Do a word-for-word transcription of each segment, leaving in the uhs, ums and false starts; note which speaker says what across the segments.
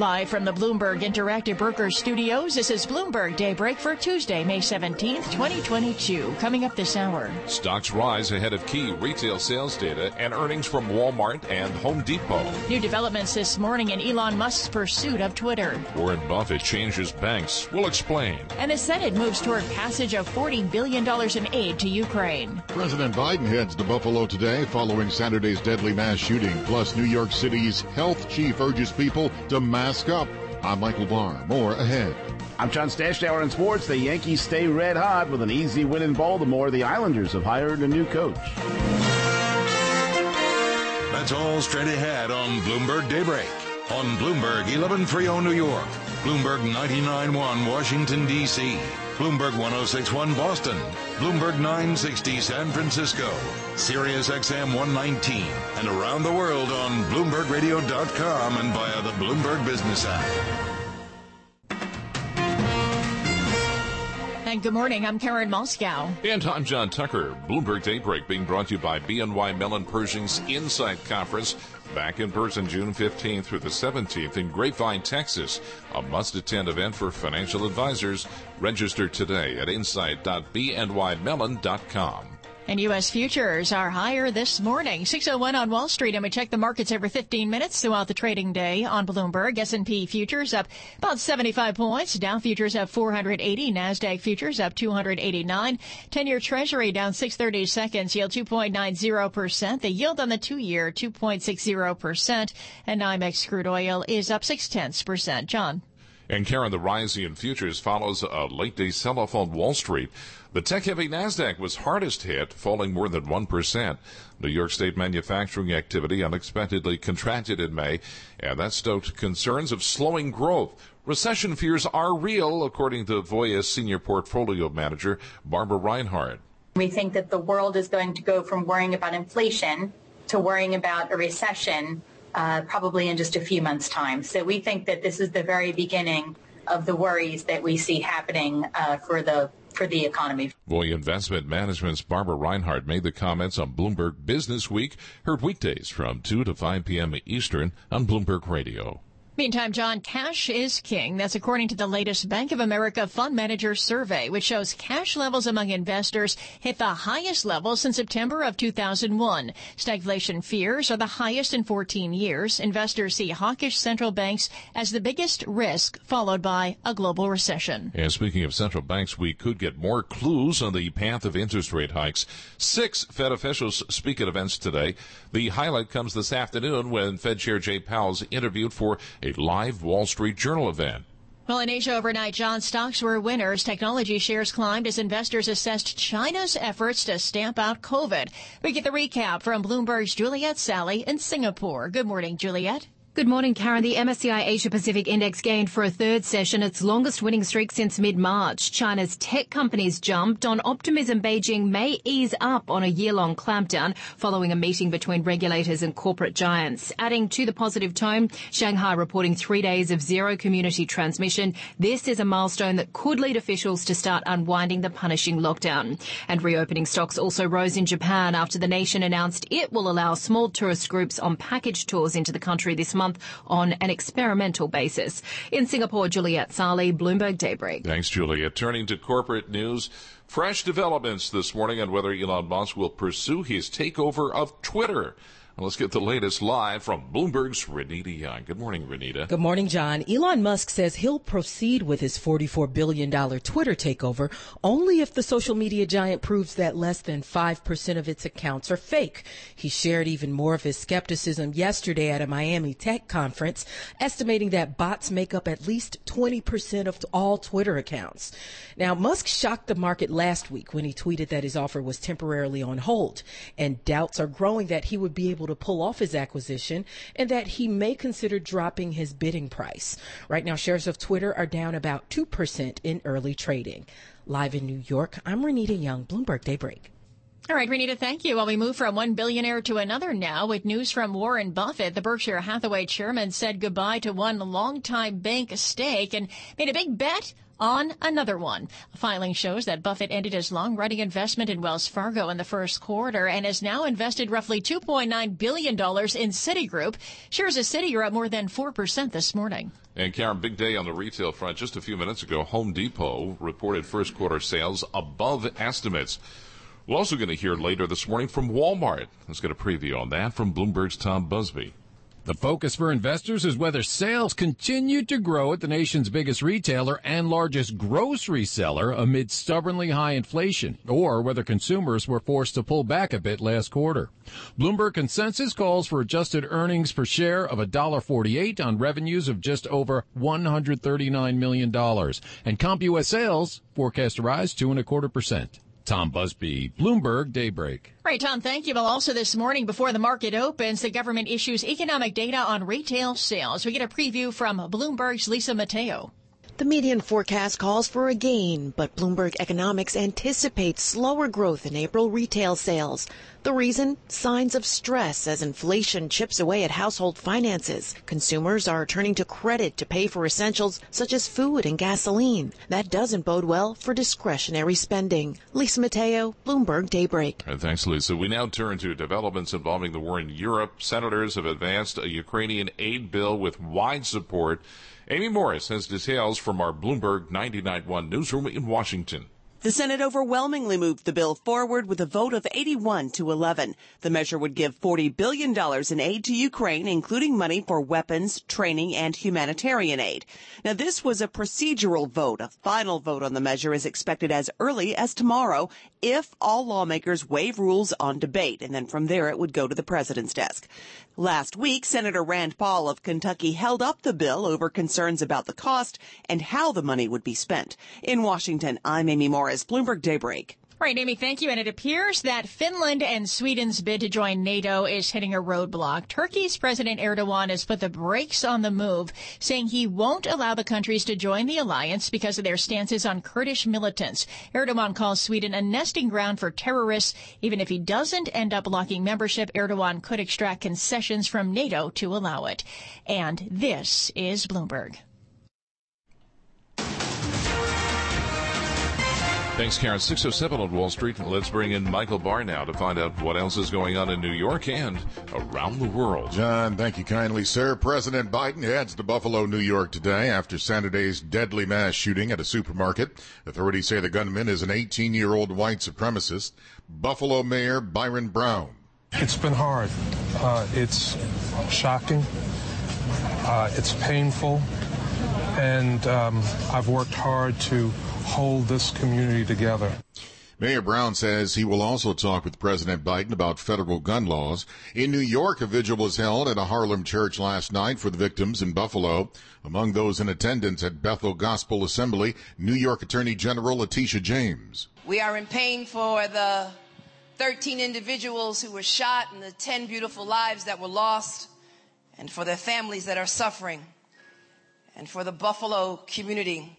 Speaker 1: Live from the Bloomberg Interactive Brokers Studios, this is Bloomberg Daybreak for Tuesday, May seventeenth, twenty twenty-two. Coming up this hour.
Speaker 2: Stocks rise ahead of key retail sales data and earnings from Walmart and Home Depot.
Speaker 1: New developments this morning in Elon Musk's pursuit of Twitter.
Speaker 2: Warren Buffett changes banks. We'll explain.
Speaker 1: And the Senate moves toward passage of forty billion dollars in aid to Ukraine.
Speaker 3: President Biden heads to Buffalo today following Saturday's deadly mass shooting. Plus, New York City's health chief urges people to mask up. I'm Michael Barr. More ahead.
Speaker 4: I'm John Stashdauer in sports. The Yankees stay red hot with an easy win in Baltimore. The Islanders have hired a new coach.
Speaker 5: That's all straight ahead on Bloomberg Daybreak. On Bloomberg eleven thirty New York, Bloomberg ninety-nine point one Washington, D C, Bloomberg one oh six point one Boston, Bloomberg nine sixty San Francisco, Sirius X M one nineteen, and around the world on Bloomberg Radio dot com and via the Bloomberg Business app.
Speaker 1: And good morning, I'm Karen Moscow.
Speaker 2: And I'm John Tucker. Bloomberg Daybreak being brought to you by B N Y Mellon Pershing's Insight Conference. Back in person June fifteenth through the seventeenth in Grapevine, Texas. A must-attend event for financial advisors. Register today at insight dot b n y mellon dot com.
Speaker 1: And U S futures are higher this morning. six oh one on Wall Street, and we check the markets every fifteen minutes throughout the trading day on Bloomberg. S and P futures up about seventy-five points. Dow futures up four hundred eighty. NASDAQ futures up two hundred eighty-nine. ten-year Treasury down six thirty seconds, yield two point nine zero percent. The yield on the two-year, two point six zero percent. And NYMEX crude oil is up six tenths percent. John.
Speaker 2: And Karen, the rise in futures follows a late-day sell-off on Wall Street. The tech-heavy NASDAQ was hardest hit, falling more than one percent. New York State manufacturing activity unexpectedly contracted in May, and that stoked concerns of slowing growth. Recession fears are real, according to Voya Senior Portfolio Manager Barbara Reinhardt.
Speaker 6: We think that the world is going to go from worrying about inflation to worrying about a recession uh, probably in just a few months' time. So we think that this is the very beginning of the worries that we see happening uh, for the for the economy.
Speaker 2: Voya Investment Management's Barbara Reinhardt made the comments on Bloomberg Business Week, heard weekdays from two to five p.m. Eastern on Bloomberg Radio.
Speaker 1: Meantime, John, cash is king. That's according to the latest Bank of America Fund Manager Survey, which shows cash levels among investors hit the highest level since September of two thousand one. Stagflation fears are the highest in fourteen years. Investors see hawkish central banks as the biggest risk, followed by a global recession.
Speaker 2: And speaking of central banks, we could get more clues on the path of interest rate hikes. Six Fed officials speak at events today. The highlight comes this afternoon when Fed Chair Jay Powell's interviewed for a live Wall Street Journal event.
Speaker 1: Well, in Asia overnight, John, stocks were winners. Technology shares climbed as investors assessed China's efforts to stamp out COVID. We get the recap from Bloomberg's Juliet Sally in Singapore. Good morning, Juliet.
Speaker 7: Good morning, Karen. The M S C I Asia Pacific Index gained for a third session, its longest winning streak since mid-March. China's tech companies jumped on optimism Beijing may ease up on a year-long clampdown following a meeting between regulators and corporate giants. Adding to the positive tone, Shanghai reporting three days of zero community transmission. This is a milestone that could lead officials to start unwinding the punishing lockdown. And reopening stocks also rose in Japan after the nation announced it will allow small tourist groups on package tours into the country this month. month on an experimental basis. In Singapore, Juliet Sali, Bloomberg Daybreak.
Speaker 2: Thanks, Juliet. Turning to corporate news, fresh developments this morning on whether Elon Musk will pursue his takeover of Twitter. Let's get the latest live from Bloomberg's Renita Young. Good morning, Renita.
Speaker 8: Good morning, John. Elon Musk says he'll proceed with his forty-four billion dollars Twitter takeover only if the social media giant proves that less than five percent of its accounts are fake. He shared even more of his skepticism yesterday at a Miami tech conference, estimating that bots make up at least twenty percent of all Twitter accounts. Now, Musk shocked the market last week when he tweeted that his offer was temporarily on hold, and doubts are growing that he would be able to pull off his acquisition and that he may consider dropping his bidding price. Right now, shares of Twitter are down about two percent in early trading. Live in New York, I'm Renita Young, Bloomberg Daybreak.
Speaker 1: All right, Renita, thank you. Well, we move from one billionaire to another now with news from Warren Buffett. The Berkshire Hathaway chairman said goodbye to one longtime bank stake and made a big bet on another one. A filing shows that Buffett ended his long-running investment in Wells Fargo in the first quarter and has now invested roughly two point nine billion dollars in Citigroup. Shares of Citi are up more than four percent this morning.
Speaker 2: And Karen, big day on the retail front. Just a few minutes ago, Home Depot reported first quarter sales above estimates. We're also going to hear later this morning from Walmart. Let's get a preview on that from Bloomberg's Tom Busby.
Speaker 9: The focus for investors is whether sales continue to grow at the nation's biggest retailer and largest grocery seller amid stubbornly high inflation, or whether consumers were forced to pull back a bit last quarter. Bloomberg consensus calls for adjusted earnings per share of one dollar forty-eight on revenues of just over one hundred thirty-nine million dollars, and CompUS sales forecast to rise two and a quarter percent. Tom Busby, Bloomberg Daybreak.
Speaker 1: Right, Tom, thank you. Well, also this morning before the market opens, the government issues economic data on retail sales. We get a preview from Bloomberg's Lisa Mateo.
Speaker 10: The median forecast calls for a gain, but Bloomberg Economics anticipates slower growth in April retail sales. The reason? Signs of stress as inflation chips away at household finances. Consumers are turning to credit to pay for essentials such as food and gasoline. That doesn't bode well for discretionary spending. Lisa Mateo, Bloomberg Daybreak.
Speaker 2: Right, thanks, Lisa. We now turn to developments involving the war in Europe. Senators have advanced a Ukrainian aid bill with wide support. Amy Morris has details from our Bloomberg ninety-nine point one newsroom in Washington.
Speaker 11: The Senate overwhelmingly moved the bill forward with a vote of eighty-one to eleven. The measure would give forty billion dollars in aid to Ukraine, including money for weapons, training, and humanitarian aid. Now, this was a procedural vote. A final vote on the measure is expected as early as tomorrow if all lawmakers waive rules on debate, and then from there it would go to the president's desk. Last week, Senator Rand Paul of Kentucky held up the bill over concerns about the cost and how the money would be spent. In Washington, I'm Amy Morris, Bloomberg Daybreak.
Speaker 1: Right, Amy, thank you. And it appears that Finland and Sweden's bid to join NATO is hitting a roadblock. Turkey's President Erdogan has put the brakes on the move, saying he won't allow the countries to join the alliance because of their stances on Kurdish militants. Erdogan calls Sweden a nesting ground for terrorists. Even if he doesn't end up blocking membership, Erdogan could extract concessions from NATO to allow it. And this is Bloomberg.
Speaker 2: Thanks, Karen. six oh seven on Wall Street. Let's bring in Michael Barr now to find out what else is going on in New York and around the world.
Speaker 3: John, thank you kindly, sir. President Biden heads to Buffalo, New York today after Saturday's deadly mass shooting at a supermarket. Authorities say the gunman is an eighteen-year-old white supremacist. Buffalo Mayor Byron Brown.
Speaker 12: It's been hard. Uh, it's shocking. Uh, it's painful. And um, I've worked hard to hold this community together.
Speaker 3: Mayor Brown says he will also talk with President Biden about federal gun laws. In New York, a vigil was held at a Harlem church last night for the victims in Buffalo. Among those in attendance at Bethel Gospel Assembly, New York Attorney General Letitia James.
Speaker 13: We are in pain for the thirteen individuals who were shot and the ten beautiful lives that were lost, and for their families that are suffering, and for the Buffalo community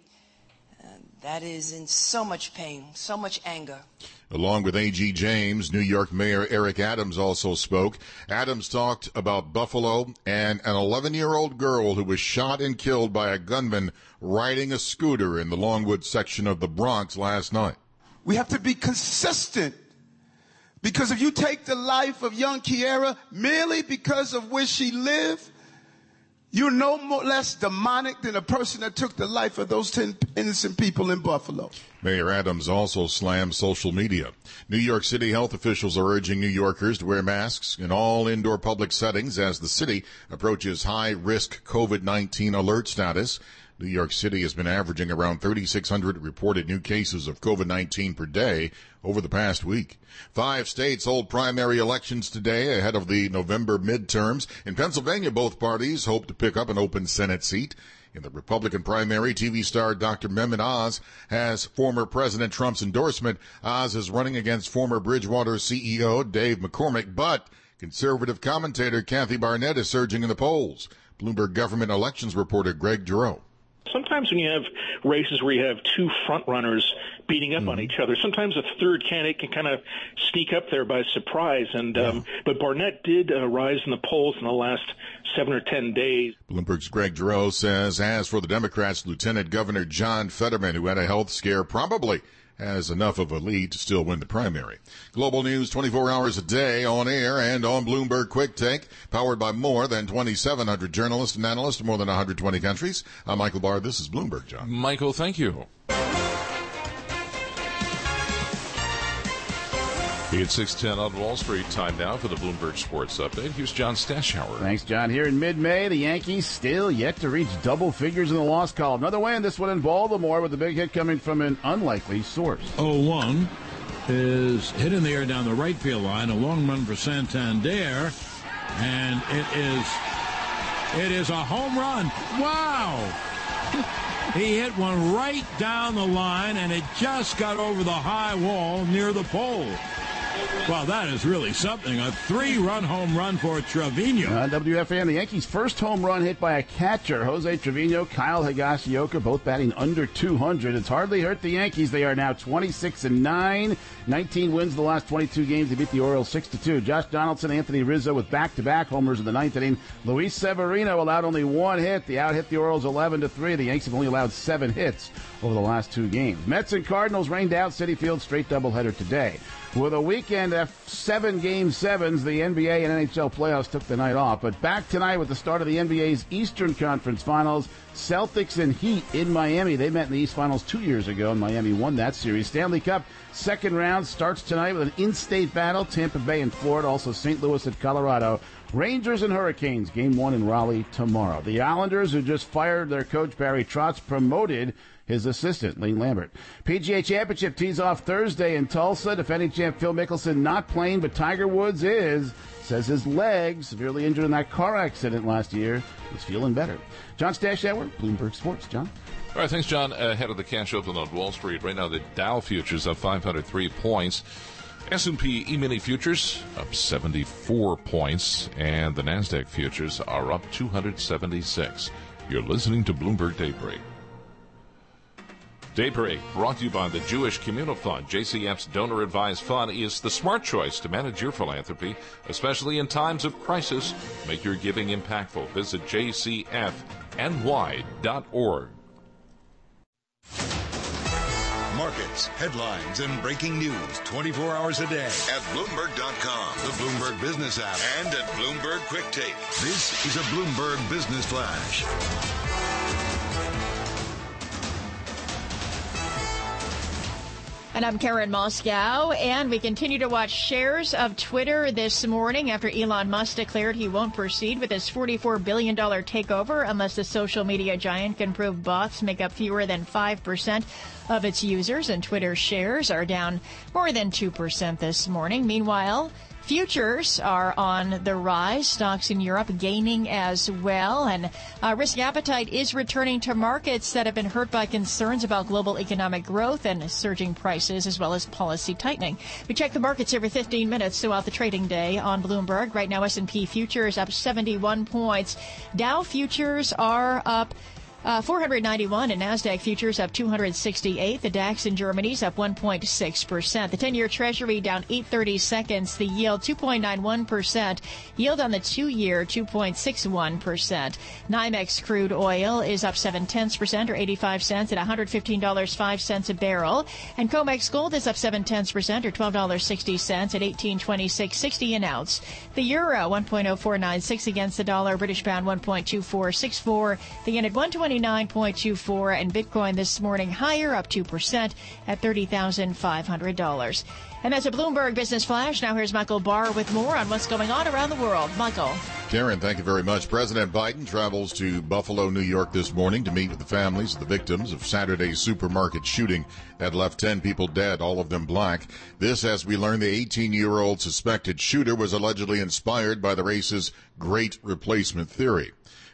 Speaker 13: that is in so much pain, so much anger.
Speaker 3: Along with A G James, New York Mayor Eric Adams also spoke. Adams talked about Buffalo and an eleven-year-old girl who was shot and killed by a gunman riding a scooter in the Longwood section of the Bronx last night.
Speaker 14: We have to be consistent, because if you take the life of young Kiara merely because of where she lived, you're no more less demonic than a person that took the life of those ten innocent people in Buffalo.
Speaker 3: Mayor Adams also slammed social media. New York City health officials are urging New Yorkers to wear masks in all indoor public settings as the city approaches high-risk COVID nineteen alert status. New York City has been averaging around thirty-six hundred reported new cases of COVID nineteen per day over the past week. Five states hold primary elections today ahead of the November midterms. In Pennsylvania, both parties hope to pick up an open Senate seat. In the Republican primary, T V star Doctor Mehmet Oz has former President Trump's endorsement. Oz is running against former Bridgewater C E O Dave McCormick, but conservative commentator Kathy Barnett is surging in the polls. Bloomberg government elections reporter Greg Giroux.
Speaker 15: Sometimes when you have races where you have two front runners beating up mm-hmm. on each other, sometimes a third candidate can kind of sneak up there by surprise. And yeah. um, but Barnett did uh, rise in the polls in the last seven or ten days.
Speaker 3: Bloomberg's Greg Giroux says, as for the Democrats, Lieutenant Governor John Fetterman, who had a health scare, probably has enough of a lead to still win the primary. Global news twenty-four hours a day on air and on Bloomberg Quick Take, powered by more than twenty-seven hundred journalists and analysts in more than one hundred twenty countries. I'm Michael Barr. This is Bloomberg, John.
Speaker 2: Michael, thank you. It's six ten on Wall Street. Time now for the Bloomberg Sports Update. Here's John Stashower.
Speaker 4: Thanks, John. Here in mid-May, the Yankees still yet to reach double figures in the loss column. Another win, this one in Baltimore, with a big hit coming from an unlikely source.
Speaker 16: oh one is hit in the air down the right field line. A long run for Santander, and it is it is a home run. Wow! He hit one right down the line, and it just got over the high wall near the pole. Well, that is really something. A three-run home run for Trevino.
Speaker 4: Uh, W F A N, the Yankees' first home run hit by a catcher. Jose Trevino, Kyle Higashioka, both batting under two hundred. It's hardly hurt the Yankees. They are now twenty-six and nine. nineteen wins the last twenty-two games. They beat the Orioles six to two. Josh Donaldson, Anthony Rizzo with back-to-back homers in the ninth inning. Luis Severino allowed only one hit. The out hit the Orioles eleven to three. The Yankees have only allowed seven hits over the last two games. Mets and Cardinals rained out Citi Field, straight doubleheader today. With a weekend of seven game sevens, the N B A and N H L playoffs took the night off. But back tonight with the start of the N B A's Eastern Conference Finals, Celtics and Heat in Miami. They met in the East Finals two years ago, and Miami won that series. Stanley Cup second round starts tonight with an in-state battle. Tampa Bay and Florida, also Saint Louis at Colorado. Rangers and Hurricanes, game one in Raleigh tomorrow. The Islanders, who just fired their coach Barry Trotz, promoted his assistant, Lane Lambert. P G A Championship tees off Thursday in Tulsa. Defending champ Phil Mickelson not playing, but Tiger Woods is. Says his leg, severely injured in that car accident last year, is feeling better. John Stashower, Bloomberg Sports. John?
Speaker 2: All right, thanks, John. Ahead of the cash open on Wall Street, right now the Dow futures up five hundred three points. S and P E-mini futures up seventy-four points, and the NASDAQ futures are up two hundred seventy-six. You're listening to Bloomberg Daybreak. Daybreak brought to you by the Jewish Communal Fund. J C F's donor-advised fund is the smart choice to manage your philanthropy, especially in times of crisis. Make your giving impactful. Visit j c f n y dot org.
Speaker 5: Markets, headlines, and breaking news twenty-four hours a day at Bloomberg dot com, the Bloomberg Business app, and at Bloomberg Quick Take. This is a Bloomberg Business Flash.
Speaker 1: And I'm Karen Moscow, and we continue to watch shares of Twitter this morning after Elon Musk declared he won't proceed with his forty-four billion dollars takeover unless the social media giant can prove bots make up fewer than five percent of its users, and Twitter shares are down more than two percent this morning. Meanwhile, futures are on the rise. Stocks in Europe gaining as well. And uh, risk appetite is returning to markets that have been hurt by concerns about global economic growth and surging prices, as well as policy tightening. We check the markets every fifteen minutes throughout the trading day on Bloomberg. Right now, S and P futures up seventy-one points. Dow futures are up Uh, four hundred ninety-one, and NASDAQ futures up two hundred sixty-eight. The DAX in Germany's up one point six percent. The ten-year Treasury down eight thirty seconds. The yield two point nine one percent. Yield on the two-year two point six one percent. NYMEX crude oil is up seven tenths percent, or eighty-five cents, at one hundred fifteen dollars and five cents a barrel. And COMEX gold is up seven tenths percent, or twelve dollars and sixty cents, at eighteen twenty-six sixty an ounce. The euro one point oh four nine six against the dollar. British pound one point two four six four. The yen at one twenty-nine point two four, and Bitcoin this morning higher, up two percent at thirty thousand five hundred dollars. And that's a Bloomberg Business Flash. Now here's Michael Barr with more on what's going on around the world. Michael.
Speaker 3: Karen, thank you very much. President Biden travels to Buffalo, New York this morning to meet with the families of the victims of Saturday's supermarket shooting that left ten people dead, all of them black. This, as we learn, the eighteen-year-old suspected shooter was allegedly inspired by the race's great replacement theory.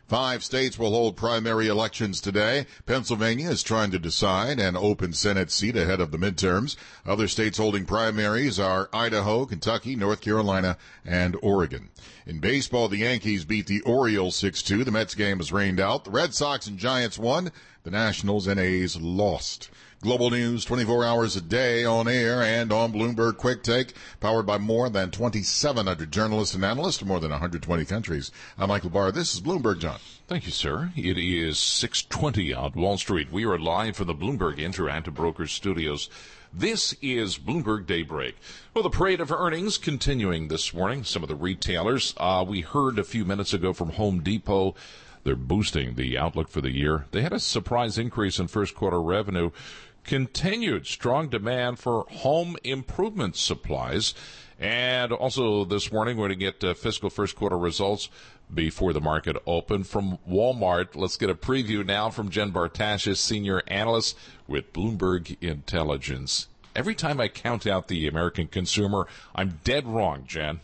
Speaker 3: Five states will hold primary elections today. Pennsylvania is trying to decide an open Senate seat ahead of the midterms. Other states holding primaries are Idaho, Kentucky, North Carolina, and Oregon. In baseball, the Yankees beat the Orioles six two. The Mets game was rained out. The Red Sox and Giants won. The Nationals and A's lost. Global news twenty-four hours a day on air and on Bloomberg Quick Take, powered by more than twenty-seven hundred journalists and analysts from more than one hundred twenty countries. I'm Michael Barr. This is Bloomberg, John.
Speaker 2: Thank you, sir. It is six twenty on Wall Street. We are live from the Bloomberg Interactive Brokers Studios. This is Bloomberg Daybreak. Well, the parade of earnings continuing this morning. Some of the retailers, uh, we heard a few minutes ago from Home Depot. They're boosting the outlook for the year. They had a surprise increase in first quarter revenue. Continued strong demand for home improvement supplies. And also this morning, we're going to get uh, fiscal first quarter results before the market open from Walmart. Let's get a preview now from Jen Bartashis, senior analyst with Bloomberg Intelligence. Every time I count out the American consumer, I'm dead wrong, Jen.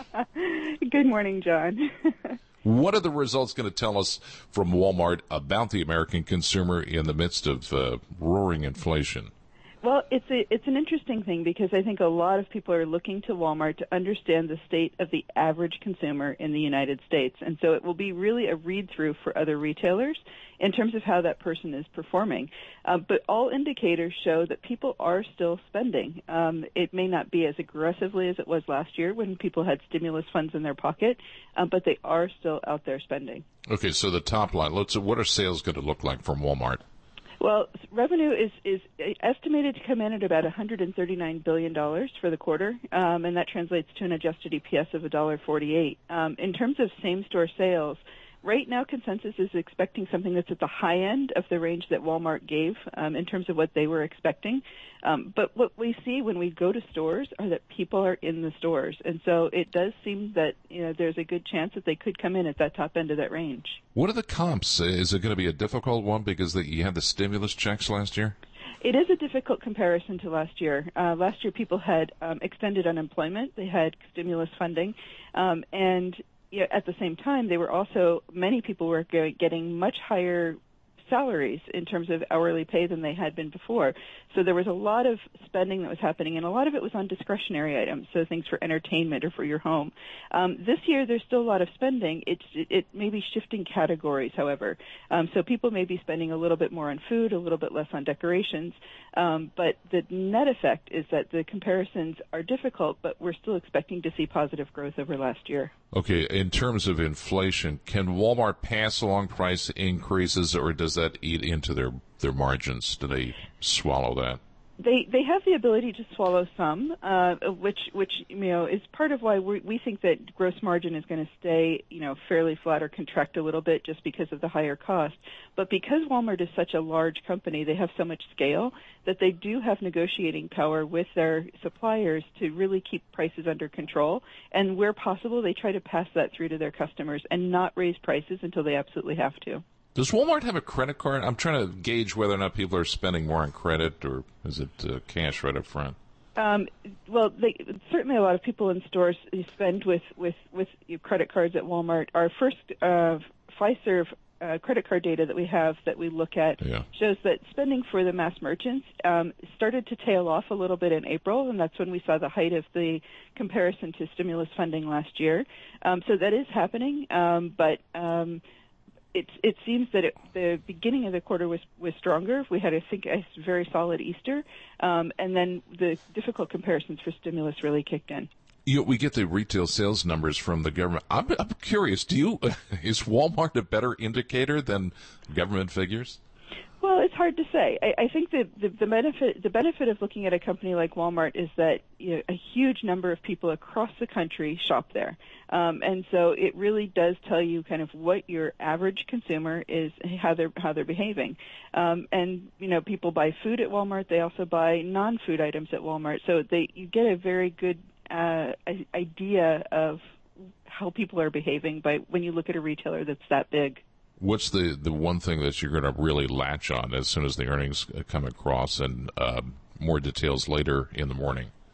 Speaker 17: Good morning, John.
Speaker 2: What are the results going to tell us from Walmart about the American consumer in the midst of uh, roaring inflation?
Speaker 17: Well, it's a, it's an interesting thing because I think a lot of people are looking to Walmart to understand the state of the average consumer in the United States. And so it will be really a read-through for other retailers in terms of how that person is performing. Uh, but all indicators show that people are still spending. Um, it may not be as aggressively as it was last year when people had stimulus funds in their pocket, uh, but they are still out there spending.
Speaker 2: Okay, so the top line, let's. What are sales going to look like from Walmart?
Speaker 17: Well, revenue is, is estimated to come in at about one hundred thirty-nine billion dollars for the quarter, um, and that translates to an adjusted E P S of one dollar forty-eight. Um, in terms of same-store sales, right now consensus is expecting something that's at the high end of the range that Walmart gave um, in terms of what they were expecting. Um, but what we see when we go to stores are that people are in the stores. And so it does seem that you know there's a good chance that they could come in at that top end of that range.
Speaker 2: What are the comps? Is it going to be a difficult one because the, you had the stimulus checks last year?
Speaker 17: It is a difficult comparison to last year. Uh, last year people had um, extended unemployment. They had stimulus funding. Um, and you know, at the same time, they were also, many people were getting much higher salaries in terms of hourly pay than they had been before. So there was a lot of spending that was happening, and a lot of it was on discretionary items, so things for entertainment or for your home. Um, this year, there's still a lot of spending. It's, it, it may be shifting categories, however. Um, so people may be spending a little bit more on food, a little bit less on decorations. Um, but the net effect is that the comparisons are difficult, but we're still expecting to see positive growth over last year.
Speaker 2: Okay, in terms of inflation, can Walmart pass along price increases, or does that eat into their, their margins? Do they swallow that?
Speaker 17: They they have the ability to swallow some, uh, which which you know is part of why we we think that gross margin is going to stay you know fairly flat or contract a little bit just because of the higher cost. But because Walmart is such a large company, they have so much scale that they do have negotiating power with their suppliers to really keep prices under control. And where possible, they try to pass that through to their customers and not raise prices until they absolutely have to.
Speaker 2: Does Walmart have a credit card? I'm trying to gauge whether or not people are spending more on credit, or is it uh, cash right up front?
Speaker 17: Um, well, they, certainly a lot of people in stores spend with, with, with credit cards at Walmart. Our first uh, Fiserv uh, credit card data that we have that we look at
Speaker 2: yeah.
Speaker 17: shows that spending for the mass merchants um, started to tail off a little bit in April, and that's when we saw the height of the comparison to stimulus funding last year. Um, so that is happening, um, but... Um, It, it seems that it, the beginning of the quarter was, was stronger. We had, I think, a very solid Easter, um, and then the difficult comparisons for stimulus really kicked in.
Speaker 2: You know, we get the retail sales numbers from the government. I'm, I'm curious. Do you is Walmart a better indicator than government figures?
Speaker 17: Well, it's hard to say. I, I think that the, the benefit the benefit of looking at a company like Walmart is that you know, a huge number of people across the country shop there, um, and so it really does tell you kind of what your average consumer is, how they're how they're behaving. Um, and you know, people buy food at Walmart. They also buy non-food items at Walmart, so they you get a very good uh, idea of how people are behaving by when you look at a retailer that's that big.
Speaker 2: What's the, the one thing that you're going to really latch on as soon as the earnings come across, and uh, more details later in the morning?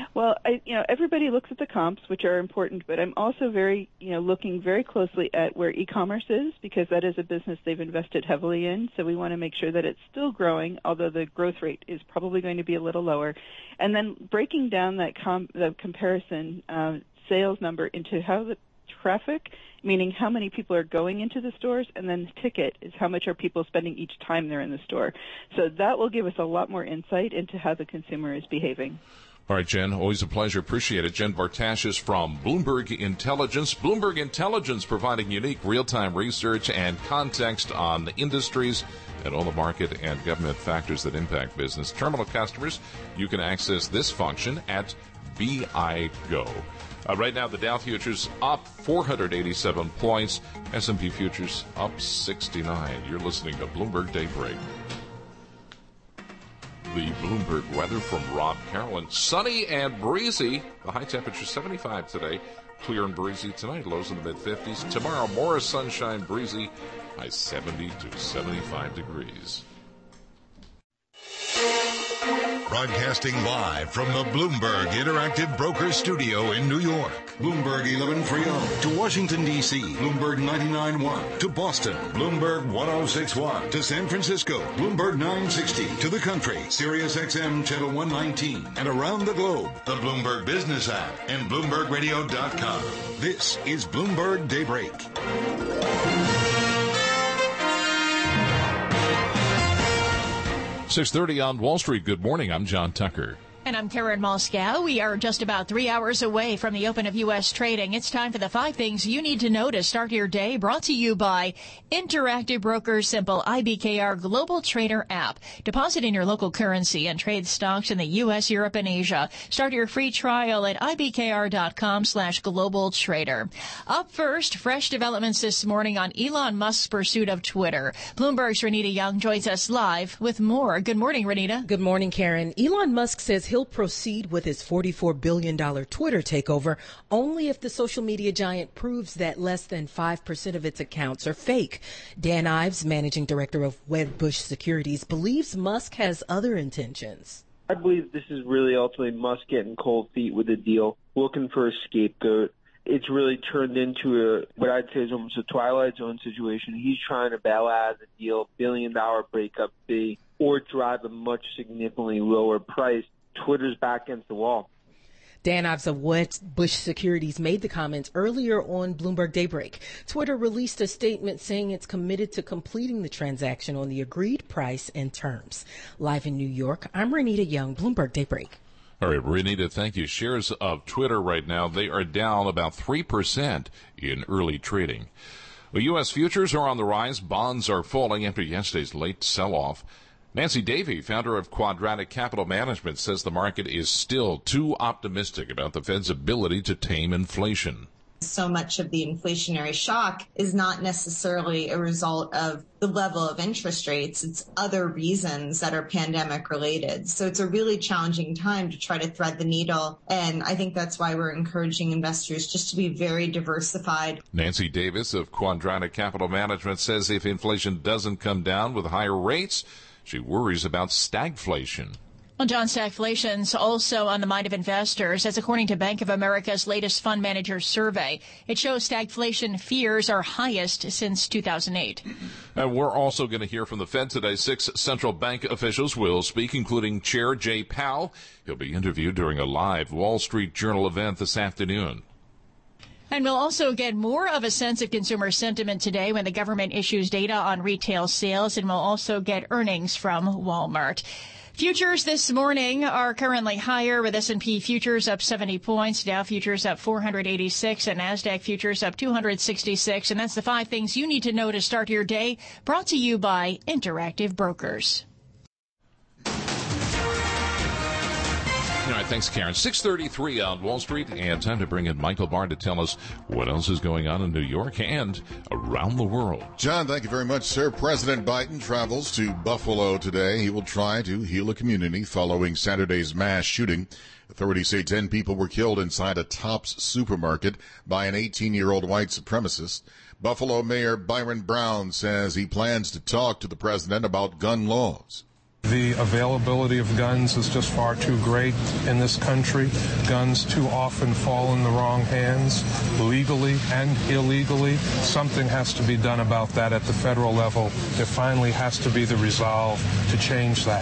Speaker 17: Well, I, you know, everybody looks at the comps, which are important, but I'm also very, you know, looking very closely at where e-commerce is, because that is a business they've invested heavily in. So we want to make sure that it's still growing, although the growth rate is probably going to be a little lower. And then breaking down that com- the comparison uh, sales number into how the traffic, meaning how many people are going into the stores, and then the ticket is how much are people spending each time they're in the store. So that will give us a lot more insight into how the consumer is behaving.
Speaker 2: All right, Jen, always a pleasure. Appreciate it. Jen Vartashis from Bloomberg Intelligence. Bloomberg Intelligence providing unique real-time research and context on industries and all the market and government factors that impact business. Terminal customers, you can access this function at B I Go. Uh, right now, the Dow futures up four hundred eighty-seven points. S and P futures up sixty-nine. You're listening to Bloomberg Daybreak. The Bloomberg weather from Rob Carolyn. Sunny and breezy. The high temperature seventy-five today. Clear and breezy tonight. Lows in the mid-fifties. Tomorrow, more sunshine, breezy. High seventy to seventy-five degrees.
Speaker 5: Broadcasting live from the Bloomberg Interactive Brokers Studio in New York. Bloomberg eleven thirty to Washington, D C Bloomberg ninety-nine point one to Boston. Bloomberg ten sixty-one to San Francisco. Bloomberg nine sixty to the country. Sirius X M Channel one nineteen. And around the globe, the Bloomberg Business app and Bloomberg Radio dot com. This is Bloomberg Daybreak.
Speaker 2: six thirty on Wall Street. Good morning. I'm John Tucker.
Speaker 1: And I'm Karen Moscow. We are just about three hours away from the open of U S trading. It's time for the five things you need to know to start your day, brought to you by Interactive Brokers Simple I B K R Global Trader app. Deposit in your local currency and trade stocks in the U S, Europe, and Asia. Start your free trial at ibkr.com slash global trader. Up first, fresh developments this morning on Elon Musk's pursuit of Twitter. Bloomberg's Renita Young joins us live with more. Good morning, Renita.
Speaker 8: Good morning, Karen. Elon Musk says he'll proceed with his forty-four billion dollars Twitter takeover only if the social media giant proves that less than five percent of its accounts are fake. Dan Ives, managing director of Wedbush Securities, believes Musk has other intentions.
Speaker 18: I believe this is really ultimately Musk getting cold feet with the deal, looking for a scapegoat. It's really turned into a what I'd say is almost a Twilight Zone situation. He's trying to bail out of the deal, billion-dollar breakup fee, or drive a much significantly lower price. Twitter's back against the wall.
Speaker 8: Dan Ives of Wedbush Securities made the comments earlier on Bloomberg Daybreak. Twitter released a statement saying it's committed to completing the transaction on the agreed price and terms. Live in New York, I'm Renita Young, Bloomberg Daybreak.
Speaker 2: All right, Renita, thank you. Shares of Twitter right now, they are down about three percent in early trading. Well, U S futures are on the rise. Bonds are falling after yesterday's late sell-off. Nancy Davey, founder of Quadratic Capital Management, says the market is still too optimistic about the Fed's ability to tame inflation.
Speaker 19: So much of the inflationary shock is not necessarily a result of the level of interest rates. It's other reasons that are pandemic related. So it's a really challenging time to try to thread the needle. And I think that's why we're encouraging investors just to be very diversified.
Speaker 2: Nancy Davis of Quadratic Capital Management says if inflation doesn't come down with higher rates, she worries about stagflation.
Speaker 1: Well, John, stagflation's also on the mind of investors, as according to Bank of America's latest fund manager survey, it shows stagflation fears are highest since two thousand eight.
Speaker 2: And we're also going to hear from the Fed today. Six central bank officials will speak, including Chair Jay Powell. He'll be interviewed during a live Wall Street Journal event this afternoon.
Speaker 1: And we'll also get more of a sense of consumer sentiment today when the government issues data on retail sales, and we'll also get earnings from Walmart. Futures this morning are currently higher, with S and P futures up seventy points, Dow futures up four hundred eighty-six, and NASDAQ futures up two hundred sixty-six. And that's the five things you need to know to start your day, brought to you by Interactive Brokers.
Speaker 2: All right, thanks, Karen. six thirty-three on Wall Street, and time to bring in Michael Barr to tell us what else is going on in New York and around the world.
Speaker 3: John, thank you very much, sir. President Biden travels to Buffalo today. He will try to heal a community following Saturday's mass shooting. Authorities say ten people were killed inside a Tops supermarket by an eighteen-year-old white supremacist. Buffalo Mayor Byron Brown says he plans to talk to the president about gun laws.
Speaker 12: The availability of guns is just far too great in this country. Guns too often fall in the wrong hands, legally and illegally. Something has to be done about that at the federal level. There finally has to be the resolve to change that.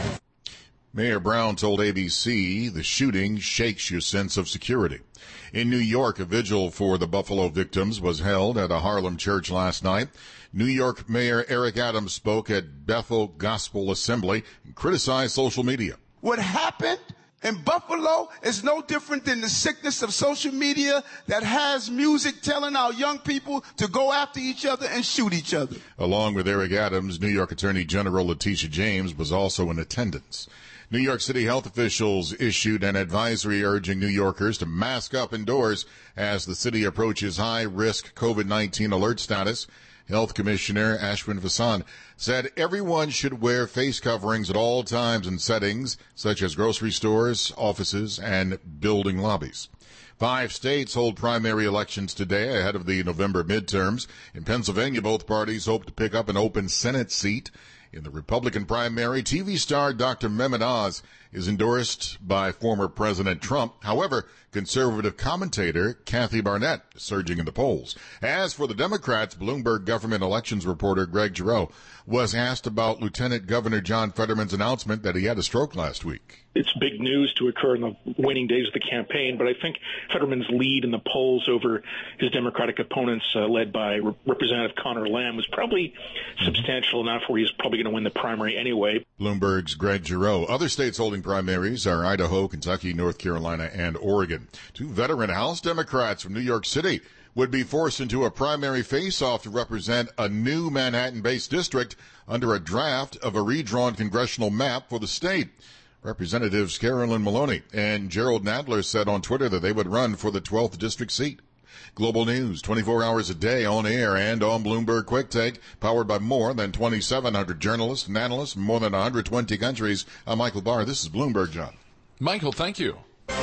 Speaker 3: Mayor Brown told A B C the shooting shakes your sense of security. In New York, a vigil for the Buffalo victims was held at a Harlem church last night. New York Mayor Eric Adams spoke at Bethel Gospel Assembly and criticized social media.
Speaker 14: What happened in Buffalo is no different than the sickness of social media that has music telling our young people to go after each other and shoot each other.
Speaker 3: Along with Eric Adams, New York Attorney General Letitia James was also in attendance. New York City health officials issued an advisory urging New Yorkers to mask up indoors as the city approaches high-risk COVID nineteen alert status. Health Commissioner Ashwin Vasan said everyone should wear face coverings at all times and settings, such as grocery stores, offices, and building lobbies. Five states hold primary elections today ahead of the November midterms. In Pennsylvania, both parties hope to pick up an open Senate seat. In the Republican primary, T V star Doctor Mehmet Oz is endorsed by former President Trump. However, conservative commentator Kathy Barnett is surging in the polls. As for the Democrats, Bloomberg government elections reporter Greg Giroux was asked about Lieutenant Governor John Fetterman's announcement that he had a stroke last week.
Speaker 15: It's big news to occur in the waning days of the campaign, but I think Fetterman's lead in the polls over his Democratic opponents, uh, led by Re- Representative Conor Lamb, was probably mm-hmm. substantial enough where he's probably going to win the primary anyway.
Speaker 3: Bloomberg's Greg Giroux. Other states holding primaries are Idaho, Kentucky, North Carolina, and Oregon. Two veteran House Democrats from New York City would be forced into a primary face-off to represent a new Manhattan-based district under a draft of a redrawn congressional map for the state. Representatives Carolyn Maloney and Gerald Nadler said on Twitter that they would run for the twelfth district seat. Global news, twenty-four hours a day on air and on Bloomberg Quick Take, powered by more than twenty-seven hundred journalists and analysts from more than one hundred twenty countries. I'm Michael Barr. This is Bloomberg, John.
Speaker 2: Michael, thank you.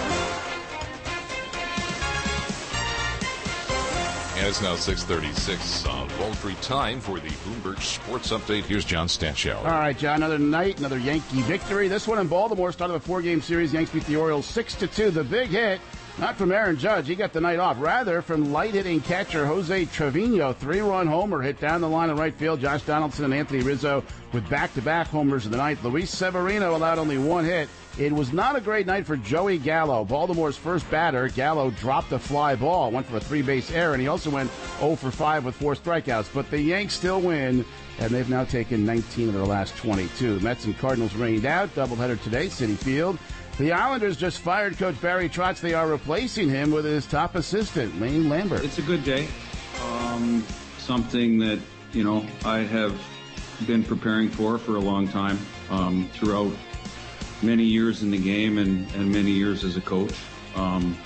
Speaker 2: And it's now six thirty-six on Wall Street. Time for the Bloomberg Sports Update. Here's John Stanchow.
Speaker 4: All right, John, another night, another Yankee victory. This one in Baltimore started a four-game series. Yanks beat the Orioles six to two. The big hit, not from Aaron Judge. He got the night off. Rather, from light-hitting catcher Jose Trevino. Three-run homer hit down the line in right field. Josh Donaldson and Anthony Rizzo with back-to-back homers in the ninth. Luis Severino allowed only one hit. It was not a great night for Joey Gallo, Baltimore's first batter. Gallo dropped a fly ball, went for a three-base error, and he also went oh for five with four strikeouts. But the Yanks still win, and they've now taken nineteen of their last twenty-two. Mets and Cardinals rained out. Doubleheader today, Citi Field. The Islanders just fired Coach Barry Trotz. They are replacing him with his top assistant, Lane Lambert.
Speaker 20: It's a good day. Um, something that, you know, I have been preparing for for a long time, um, throughout many years in the game and, and many years as a coach. Um,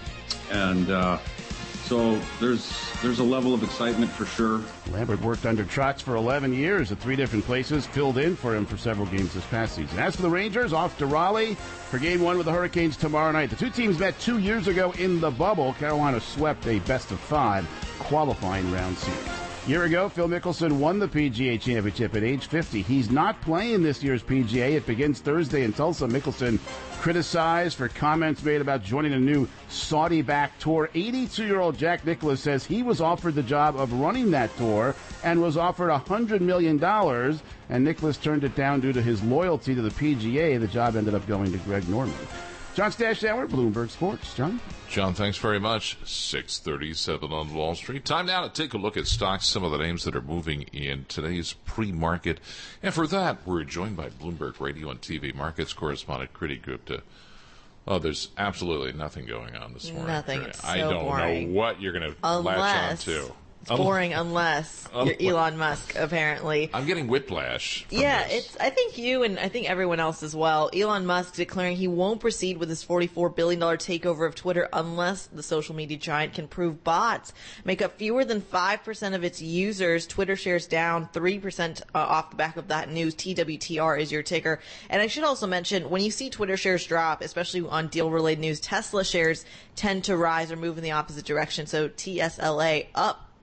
Speaker 20: and uh, so there's there's a level of excitement for sure.
Speaker 4: Lambert worked under Trotz for eleven years at three different places, filled in for him for several games this past season. As for the Rangers, off to Raleigh for game one with the Hurricanes tomorrow night. The two teams met two years ago in the bubble. Carolina swept a best of five qualifying round series. A year ago, Phil Mickelson won the P G A Championship at age fifty. He's not playing this year's P G A. It begins Thursday in Tulsa. Mickelson criticized for comments made about joining a new Saudi-backed tour. eighty-two-year-old Jack Nicklaus says he was offered the job of running that tour and was offered one hundred million dollars, and Nicklaus turned it down due to his loyalty to the P G A. The job ended up going to Greg Norman. John Stanchow, Bloomberg Sports. John?
Speaker 2: John, thanks very much. six thirty-seven on Wall Street. Time now to take a look at stocks, some of the names that are moving in today's pre-market. And for that, we're joined by Bloomberg Radio and T V Markets correspondent Kriti Gupta. Oh, there's absolutely nothing going on this morning.
Speaker 21: Nothing. It's so
Speaker 2: I don't
Speaker 21: boring.
Speaker 2: know what you're going to
Speaker 21: Unless
Speaker 2: latch on to.
Speaker 21: It's boring unless you're Elon Musk, apparently.
Speaker 2: I'm getting whiplash from
Speaker 21: Yeah,
Speaker 2: this.
Speaker 21: it's. I think you and I think everyone else as well. Elon Musk declaring he won't proceed with his forty-four billion dollars takeover of Twitter unless the social media giant can prove bots make up fewer than five percent of its users. Twitter shares down three percent uh, off the back of that news. T W T R is your ticker. And I should also mention, when you see Twitter shares drop, especially on deal-related news, Tesla shares tend to rise or move in the opposite direction. So T S L A up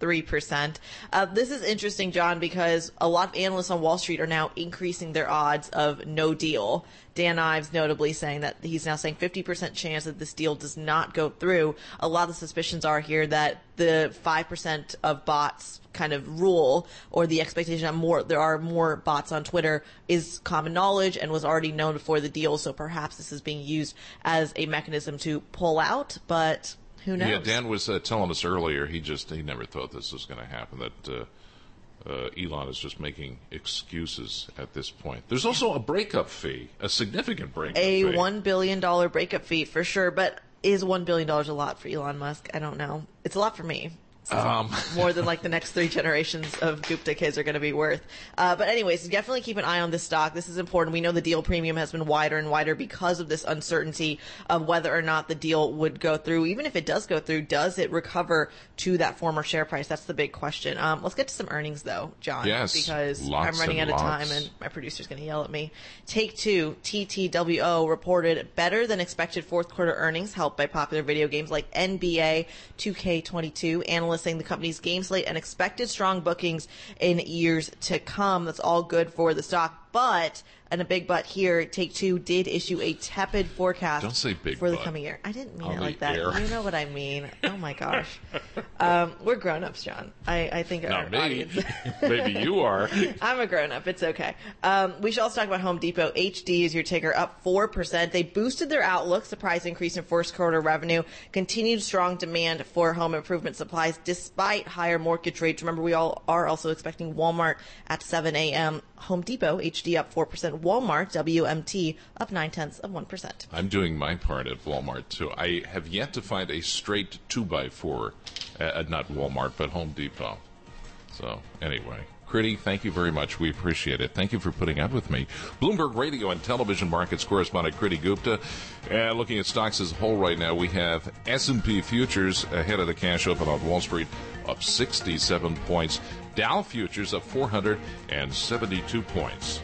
Speaker 21: three percent. Uh, this is interesting, John, because a lot of analysts on Wall Street are now increasing their odds of no deal. Dan Ives notably saying that he's now saying fifty percent chance that this deal does not go through. A lot of the suspicions are here that the five percent of bots kind of rule, or the expectation that more there are more bots on Twitter, is common knowledge and was already known before the deal. So perhaps this is being used as a mechanism to pull out, but who knows?
Speaker 2: Yeah, Dan was uh, telling us earlier he just he never thought this was going to happen. That uh, uh, Elon is just making excuses at this point. There's also a breakup fee, a significant breakup
Speaker 21: a
Speaker 2: fee.
Speaker 21: A one billion dollars breakup fee for sure, but is one billion dollars a lot for Elon Musk? I don't know. It's a lot for me. Um. More than like the next three generations of Gupta kids are going to be worth. Uh, but anyways, definitely keep an eye on this stock. This is important. We know the deal premium has been wider and wider because of this uncertainty of whether or not the deal would go through. Even if it does go through, does it recover to that former share price? That's the big question. Um, let's get to some earnings though, John.
Speaker 2: Yes,
Speaker 21: because
Speaker 2: lots
Speaker 21: I'm running out
Speaker 2: and
Speaker 21: of
Speaker 2: lots.
Speaker 21: time and my producer's going to yell at me. Take Two, T T W O, reported better than expected fourth quarter earnings helped by popular video games like N B A two K twenty-two. Analysts saying the company's game slate and expected strong bookings in years to come. That's all good for the stock, but, and a big but here, Take-Two did issue a tepid forecast
Speaker 2: Don't say big
Speaker 21: for the
Speaker 2: but.
Speaker 21: coming year. I didn't mean
Speaker 2: On
Speaker 21: it like
Speaker 2: the
Speaker 21: that.
Speaker 2: air.
Speaker 21: You know what I mean. Oh my gosh. Um, we're grown-ups, John. I, I think our
Speaker 2: Not me.
Speaker 21: audience...
Speaker 2: Maybe you are.
Speaker 21: I'm a grown-up. It's okay. Um, we should also talk about Home Depot. H D is your ticker, up four percent. They boosted their outlook, surprise increase in first quarter revenue, continued strong demand for home improvement supplies despite higher mortgage rates. Remember, we all are also expecting Walmart at seven a.m. Home Depot, H D up four percent. Walmart, W M T, up nine tenths of one percent.
Speaker 2: I'm doing my part at Walmart, too. I have yet to find a straight two by four at not Walmart, but Home Depot. So, anyway. Critty, thank you very much. We appreciate it. Thank you for putting up with me. Bloomberg Radio and Television Markets correspondent Critty Gupta. Uh, looking at stocks as a whole right now, we have S and P futures ahead of the cash open on Wall Street, up sixty-seven points. Dow futures up four hundred seventy-two points.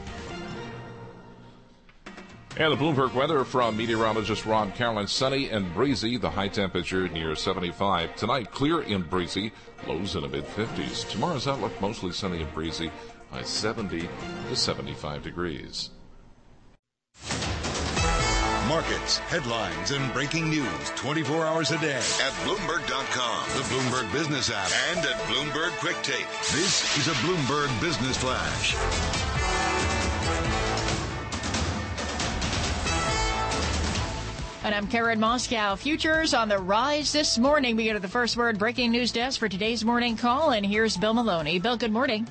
Speaker 2: And the Bloomberg weather from meteorologist Rob Carolan. Sunny and breezy. The high temperature near seventy-five. Tonight, clear and breezy. Lows in the mid-fifties. Tomorrow's outlook, mostly sunny and breezy. High seventy to seventy-five degrees.
Speaker 5: Markets, headlines, and breaking news twenty-four hours a day at Bloomberg dot com, the Bloomberg Business app, and at Bloomberg Quick Take. This is a Bloomberg Business Flash.
Speaker 1: And I'm Karen Moscow. Futures on the rise this morning. We go to the First Word breaking news desk for today's morning call. And here's Bill Maloney. Bill, good morning.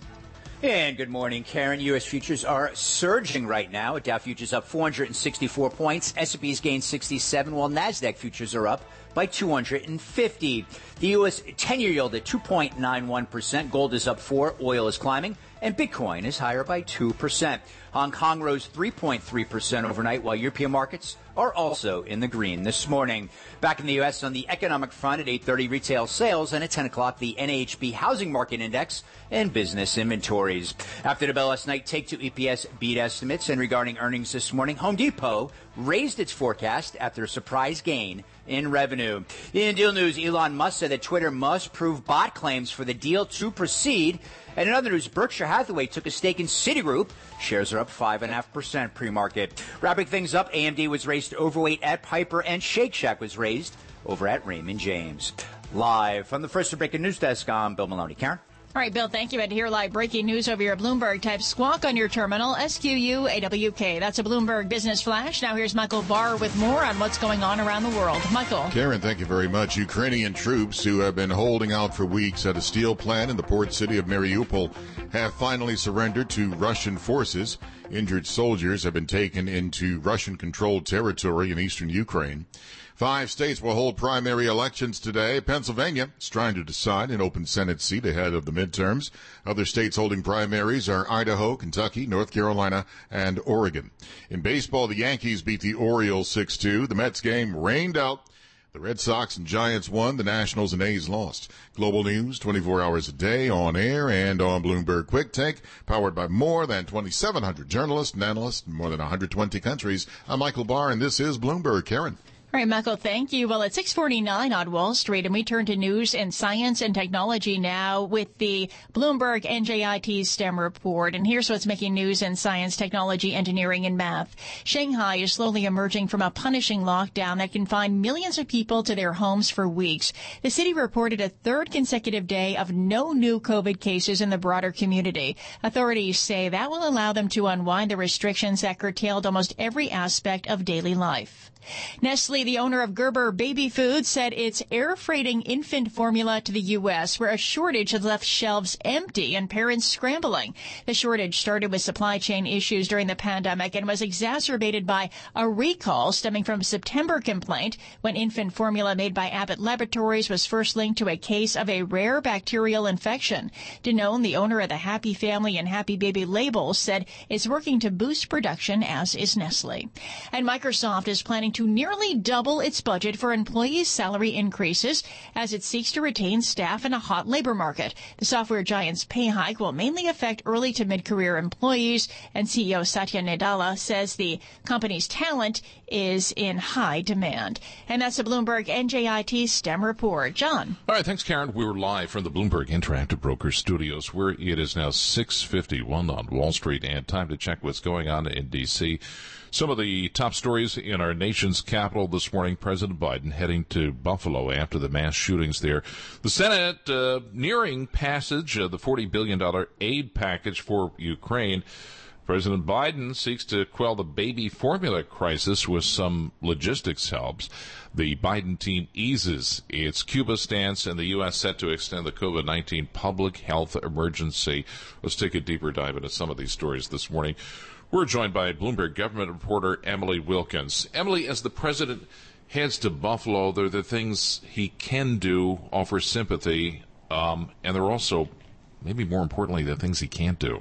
Speaker 6: And good morning, Karen. U S futures are surging right now. Dow futures up four hundred sixty-four points. S and P's gained sixty-seven, while NASDAQ futures are up by two hundred fifty. The U S ten-year yield at two point nine one percent. Gold is up four. Oil is climbing. And Bitcoin is higher by two percent. Hong Kong rose three point three percent overnight, while European markets are also in the green this morning. Back in the U S on the economic front at eight thirty, retail sales, and at ten o'clock, the N A H B Housing Market Index and business inventories. After the bell last night, Take-Two E P S beat estimates, and regarding earnings this morning, Home Depot raised its forecast after a surprise gain in revenue. In deal news, Elon Musk said that Twitter must prove bot claims for the deal to proceed. And in other news, Berkshire Hathaway took a stake in Citigroup. Shares are up five point five percent pre-market. Wrapping things up, A M D was raised to overweight at Piper, and Shake Shack was raised over at Raymond James. Live from the First Breaking News Desk, I'm Bill Maloney. Karen?
Speaker 1: All right, Bill, thank you. And here live breaking news over your Bloomberg. Type squawk on your terminal, S Q U A W K. That's a Bloomberg Business Flash. Now here's Michael Barr with more on what's going on around the world. Michael.
Speaker 3: Karen, thank you very much. Ukrainian troops who have been holding out for weeks at a steel plant in the port city of Mariupol have finally surrendered to Russian forces. Injured soldiers have been taken into Russian-controlled territory in eastern Ukraine. Five states will hold primary elections today. Pennsylvania is trying to decide an open Senate seat ahead of the midterms. Other states holding primaries are Idaho, Kentucky, North Carolina, and Oregon. In baseball, the Yankees beat the Orioles six two. The Mets game rained out. The Red Sox and Giants won. The Nationals and A's lost. Global news twenty-four hours a day on air and on Bloomberg Quick Take, powered by more than twenty-seven hundred journalists and analysts in more than one hundred twenty countries. I'm Michael Barr, and this is Bloomberg. Karen.
Speaker 1: All right, Michael, thank you. Well, it's six forty-nine on Wall Street, and we turn to news and science and technology now with the Bloomberg N J I T STEM report. And here's what's making news in science, technology, engineering, and math. Shanghai is slowly emerging from a punishing lockdown that confined millions of people to their homes for weeks. The city reported a third consecutive day of no new COVID cases in the broader community. Authorities say that will allow them to unwind the restrictions that curtailed almost every aspect of daily life. Nestle, the owner of Gerber Baby Foods, said it's air freighting infant formula to the U S, where a shortage has left shelves empty and parents scrambling. The shortage started with supply chain issues during the pandemic and was exacerbated by a recall stemming from a September complaint when infant formula made by Abbott Laboratories was first linked to a case of a rare bacterial infection. Danone, the owner of the Happy Family and Happy Baby labels, said it's working to boost production, as is Nestle. And Microsoft is planning to nearly double its budget for employees' salary increases as it seeks to retain staff in a hot labor market. The software giant's pay hike will mainly affect early to mid-career employees, and C E O Satya Nadella says the company's talent is in high demand. And that's the Bloomberg N J I T STEM report. John.
Speaker 2: All right, thanks, Karen. We're live from the Bloomberg Interactive Brokers studios, where it is now six fifty-one on Wall Street, and time to check what's going on in D C Some of the top stories in our nation's capital this morning: President Biden heading to Buffalo after the mass shootings there. The Senate uh, nearing passage of the forty billion dollars aid package for Ukraine. President Biden seeks to quell the baby formula crisis with some logistics helps. The Biden team eases its Cuba stance, and the U S set to extend the COVID nineteen public health emergency. Let's take a deeper dive into some of these stories this morning. We're joined by Bloomberg government reporter Emily Wilkins. Emily, as the president heads to Buffalo, there are the things he can do, offer sympathy, um, and there are also, maybe more importantly, the things he can't do.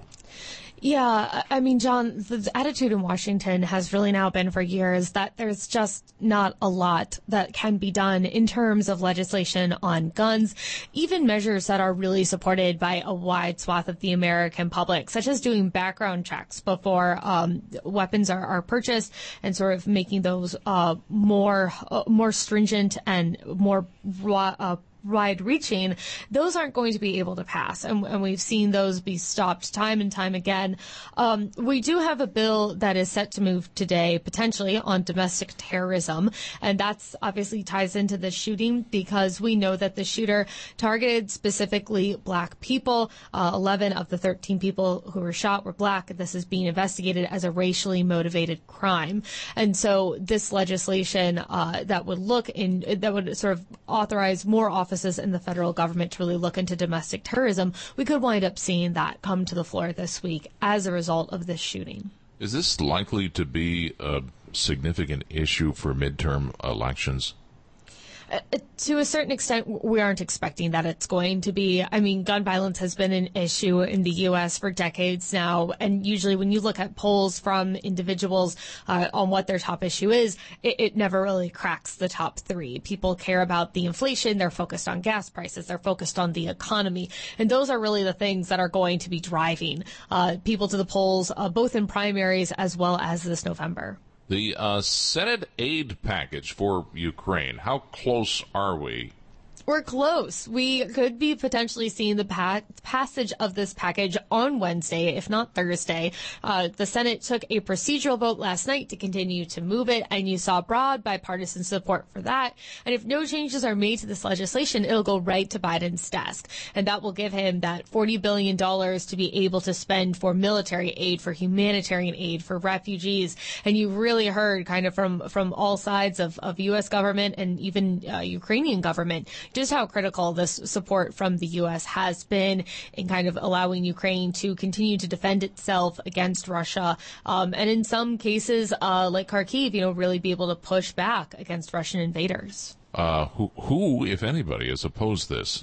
Speaker 7: Yeah, I mean, John, the attitude in Washington has really now been for years that there's just not a lot that can be done in terms of legislation on guns, even measures that are really supported by a wide swath of the American public, such as doing background checks before um, weapons are, are purchased and sort of making those uh, more uh, more stringent and more uh, wide-reaching. Those aren't going to be able to pass, and, and we've seen those be stopped time and time again. Um, we do have a bill that is set to move today, potentially, on domestic terrorism, and that's obviously ties into the shooting because we know that the shooter targeted specifically black people. Uh, eleven of the thirteen people who were shot were black. This is being investigated as a racially motivated crime, and so this legislation uh, that would look in that would sort of authorize more officers in the federal government to really look into domestic terrorism, we could wind up seeing that come to the floor this week as a result of this shooting.
Speaker 2: Is this likely to be a significant issue for midterm elections?
Speaker 7: Uh, to a certain extent, we aren't expecting that it's going to be. I mean, gun violence has been an issue in the U S for decades now. And usually when you look at polls from individuals uh, on what their top issue is, it, it never really cracks the top three. People care about the inflation. They're focused on gas prices. They're focused on the economy. And those are really the things that are going to be driving uh, people to the polls, uh, both in primaries as well as this November.
Speaker 2: The uh, Senate aid package for Ukraine, how close are we?
Speaker 7: We're close. We could be potentially seeing the pa- passage of this package on Wednesday, if not Thursday. Uh, the Senate took a procedural vote last night to continue to move it, and you saw broad bipartisan support for that. And if no changes are made to this legislation, it'll go right to Biden's desk. And that will give him that forty billion dollars to be able to spend for military aid, for humanitarian aid, for refugees. And you really heard kind of from, from all sides of, of U S government and even uh, Ukrainian government just how critical this support from the U S has been in kind of allowing Ukraine to continue to defend itself against Russia. Um, and in some cases, uh, like Kharkiv, you know, really be able to push back against Russian invaders.
Speaker 2: Uh, who, who, if anybody, has opposed this?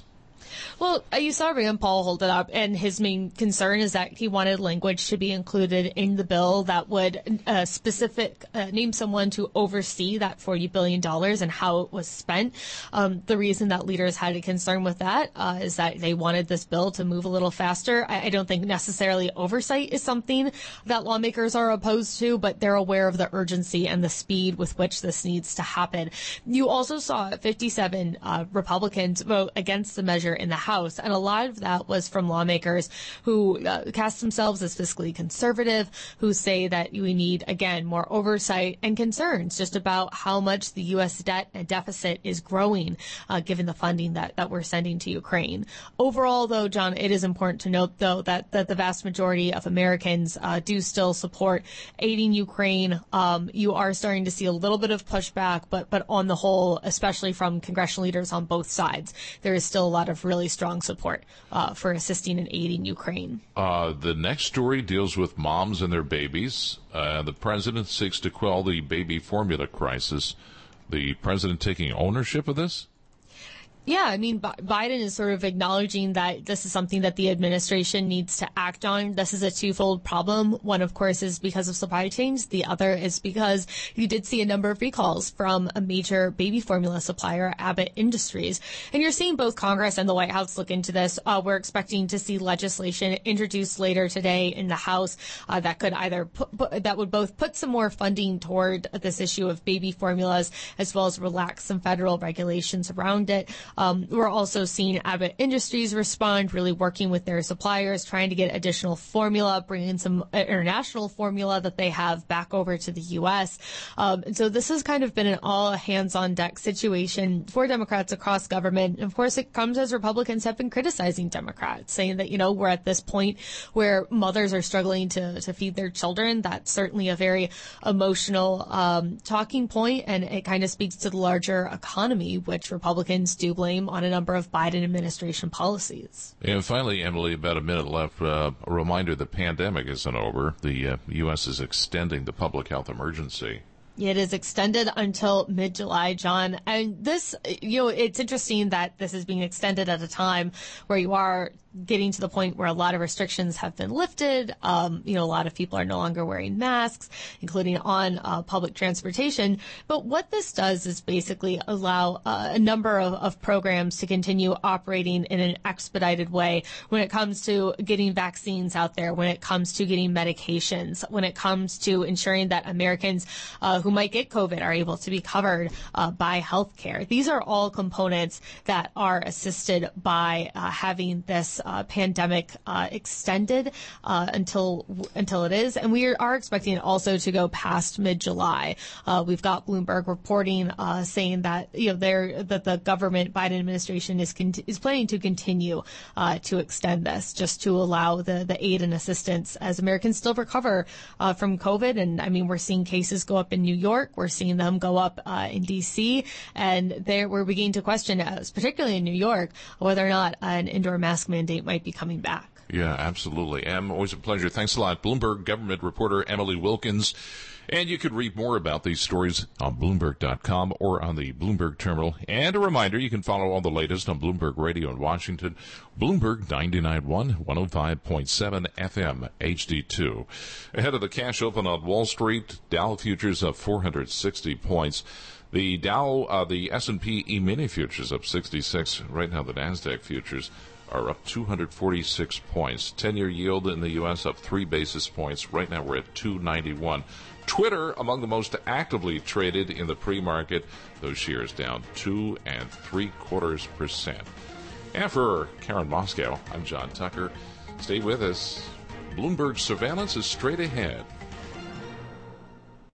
Speaker 7: Well, you saw Rand Paul hold it up, and his main concern is that he wanted language to be included in the bill that would uh, specific uh, name someone to oversee that forty billion dollars and how it was spent. Um, the reason that leaders had a concern with that uh, is that they wanted this bill to move a little faster. I, I don't think necessarily oversight is something that lawmakers are opposed to, but they're aware of the urgency and the speed with which this needs to happen. You also saw fifty-seven uh, Republicans vote against the measure in the House, and a lot of that was from lawmakers who uh, cast themselves as fiscally conservative, who say that we need, again, more oversight and concerns just about how much the U S debt and deficit is growing, uh, given the funding that, that we're sending to Ukraine. Overall, though, John, it is important to note, though, that, that the vast majority of Americans uh, do still support aiding Ukraine. Um, you are starting to see a little bit of pushback, but, but on the whole, especially from congressional leaders on both sides, there is still a lot of really strong support uh, for assisting and aiding Ukraine.
Speaker 2: Uh, the next story deals with moms and their babies. Uh, the president seeks to quell the baby formula crisis. The president taking ownership of this?
Speaker 7: Yeah, I mean, B- Biden is sort of acknowledging that this is something that the administration needs to act on. This is a twofold problem. One, of course, is because of supply chains. The other is because you did see a number of recalls from a major baby formula supplier, Abbott Industries. And you're seeing both Congress and the White House look into this. Uh, we're expecting to see legislation introduced later today in the House uh, that could either put, put, that would both put some more funding toward this issue of baby formulas as well as relax some federal regulations around it. Um, we're also seeing Abbott Industries respond, really working with their suppliers, trying to get additional formula, bringing some international formula that they have back over to the U S. Um, and so this has kind of been an all hands on deck situation for Democrats across government. Of course, it comes as Republicans have been criticizing Democrats, saying that, you know, we're at this point where mothers are struggling to, to feed their children. That's certainly a very emotional um, talking point, and it kind of speaks to the larger economy, which Republicans do blame on a number of Biden administration policies.
Speaker 2: And finally, Emily, about a minute left. Uh, a reminder, the pandemic isn't over. The uh, U S is extending the public health emergency.
Speaker 7: It is extended until mid-July, John. And this, you know, it's interesting that this is being extended at a time where you are getting to the point where a lot of restrictions have been lifted. Um, you know, a lot of people are no longer wearing masks, including on uh, public transportation. But what this does is basically allow uh, a number of, of programs to continue operating in an expedited way when it comes to getting vaccines out there, when it comes to getting medications, when it comes to ensuring that Americans uh, who might get COVID are able to be covered uh, by health care. These are all components that are assisted by uh, having this Uh, pandemic uh, extended uh, until until it is, and we are expecting it also to go past mid-July. Uh, we've got Bloomberg reporting uh, saying that you know there that the government Biden administration is con- is planning to continue uh, to extend this just to allow the the aid and assistance as Americans still recover uh, from COVID. And I mean, we're seeing cases go up in New York, we're seeing them go up uh, in D C, and there we're beginning to question, uh, particularly in New York, whether or not an indoor mask mandate might be coming back.
Speaker 2: Yeah, absolutely. Em, always a pleasure. Thanks a lot. Bloomberg government reporter Emily Wilkins. And you could read more about these stories on Bloomberg dot com or on the Bloomberg terminal. And a reminder, you can follow all the latest on Bloomberg Radio in Washington, Bloomberg ninety-nine point one, one oh five point seven F M, H D two. Ahead of the cash open on Wall Street, Dow futures up four hundred sixty points. The Dow, uh, the S and P E-mini futures up sixty-six. Right now, the NASDAQ futures are up two hundred forty-six points. ten-year yield in the U S up three basis points. Right now we're at two ninety-one. Twitter among the most actively traded in the pre-market. Those shares down two and three quarters percent. And for Karen Moscow, I'm John Tucker. Stay with us. Bloomberg Surveillance is straight ahead.